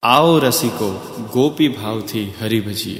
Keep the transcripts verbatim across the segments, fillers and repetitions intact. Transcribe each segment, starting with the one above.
आओ रसिको गोपी भाव थी हरि भजिए।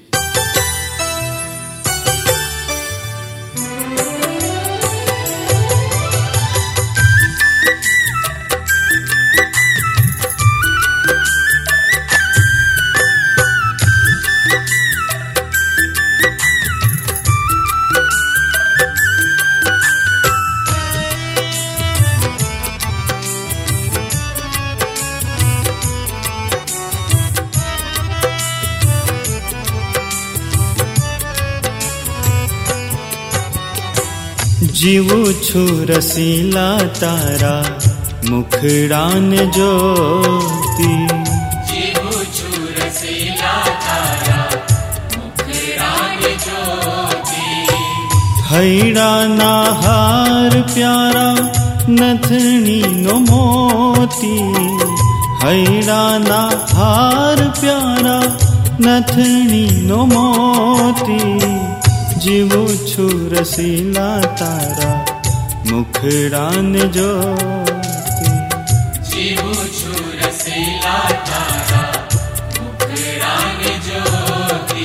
जीवु छु रसीला तारा मुखड़ान ज्योति। जीवु छु रसीला तारा मुखड़ान ज्योति। हैड़ा ना हार प्यारा नथनी नो मोती। हैड़ा ना हार प्यारा नथनी नो मोती। जीवु छु रसीला तारा मुखड़ान ज्योति। जीवु छु रसीला तारा मुखड़ान ज्योति।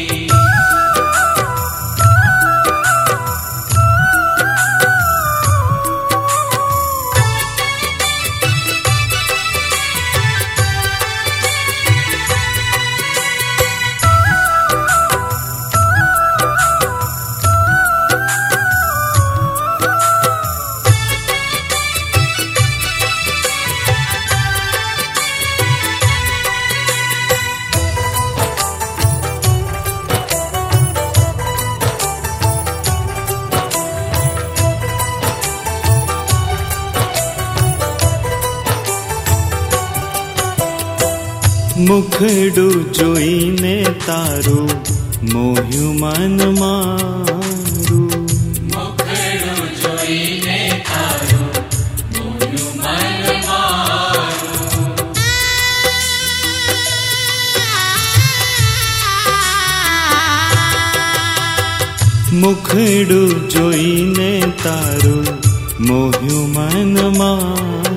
मुखडू जोईने तारू मोह्यु मन मारू। मुखडू जोईने तारू मोह्यु मन मारू। मुखडू जोईने तारू मोह्यु मन मारू।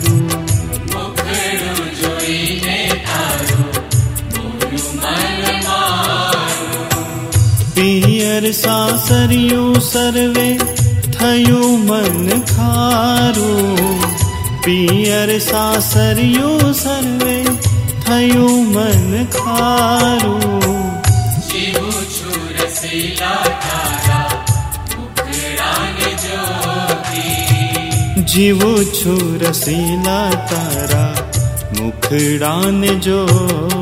पियर सासरियु सर्वे थयु मन खारू। पियर सासरियु सर्वे थयु मन खारू। जीवु छु रसीला तारा मुखड़ान ज्योति। जीवु छु रसीला तारा मुखड़ान ज्योति।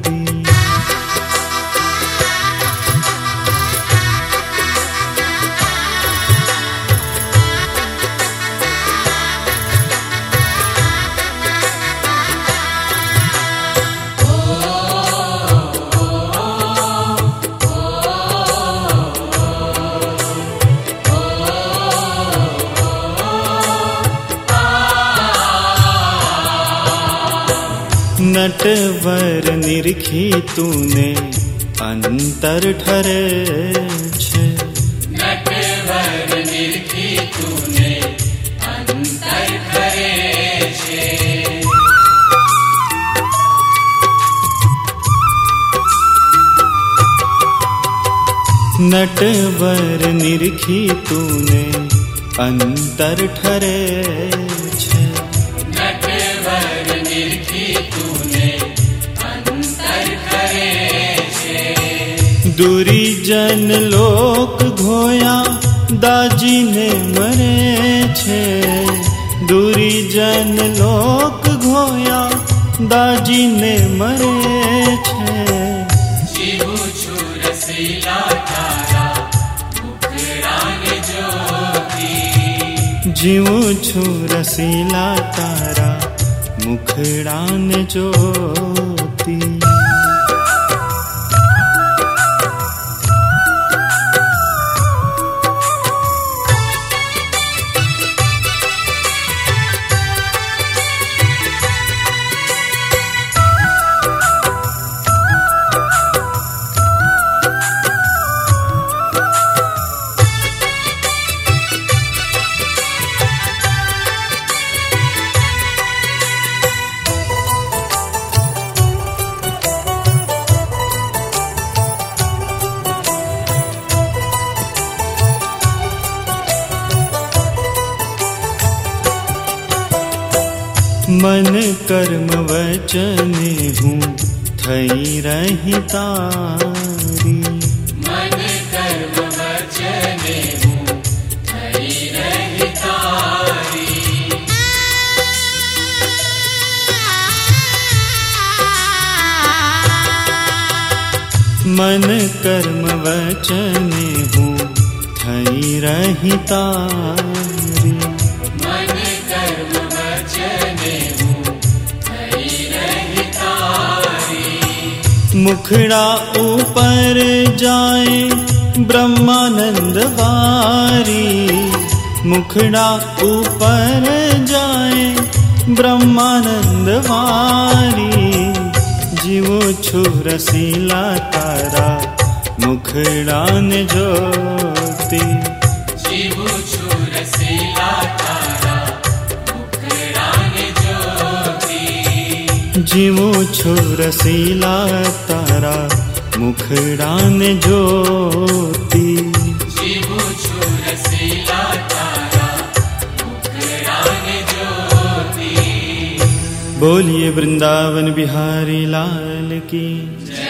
नटवर निरखी तूने अंतर ठरे छे। नटवर निरखी तूने अंतर ठरे छे। नटवर निरखी तूने अंतर ठरे छे। नटवर निरखी तूने अंतर ठरे छे। दूरी जन लोक घोया दाजी ने मरे छे। दूरी जन लोक घोया दाजी ने मरे छे। जीवु छु रसीला तारा मुखड़ान ज्योति। जीवु छु रसीला तारा मुखड़ान ज्योति। मन कर्म वचन हूँ थई रही तारी। मन कर्म वचन हूँ थई रही तारी। मन कर्म वचन हूँ थई रही तारी। मन कर्म वचन हूँ थई रही तारी। मुखड़ा ऊपर जाए ब्रह्मानंद वारी। मुखड़ा ऊपर जाए ब्रह्मानंद वारी। जीवो छु रसीला तारा मुखड़ा ने ज्योति। जीवो छु रसीला तारा मुखड़ा ने ज्योति। जीवो छु रसीला तारा मुखड़ा ने ज्योति। जीवो छु रसीला तारा मुखड़ा ने ज्योति। बोलिए वृंदावन बिहारी लाल की।